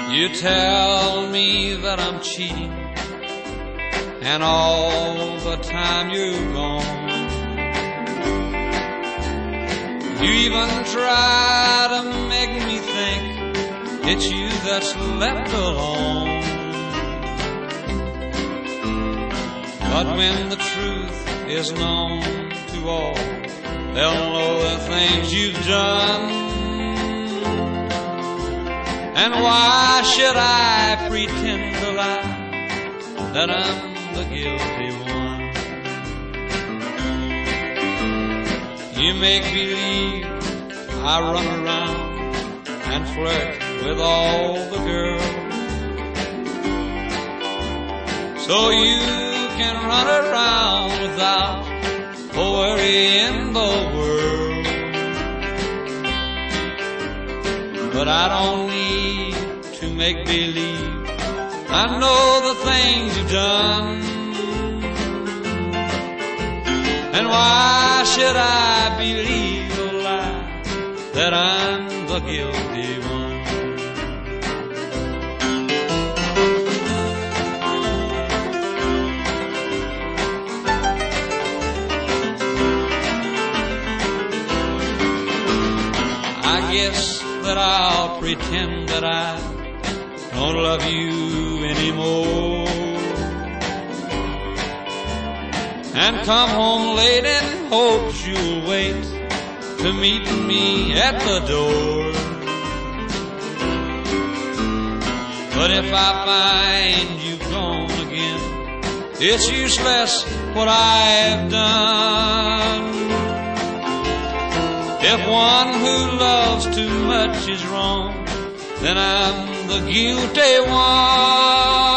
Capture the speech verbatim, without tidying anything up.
You tell me that I'm cheating, and all the time you're gone. You even try to make me think it's you that's left alone. But when the truth is known to all, they'll know the things you've done. And why should I pretend to lie that I'm the guilty one? You make believe I run around and flirt with all the girls, so you can run around without a worry in the world. But I don't need to make believe I know the things you've done. And why should I believe a lie that I'm the guilty one? I guess that I'll pretend that I don't love you anymore, and come home late in hopes you'll wait to meet me at the door. But if I find you've gone again, it's useless what I've done. If one who loves too much is wrong, then I'm the guilty one.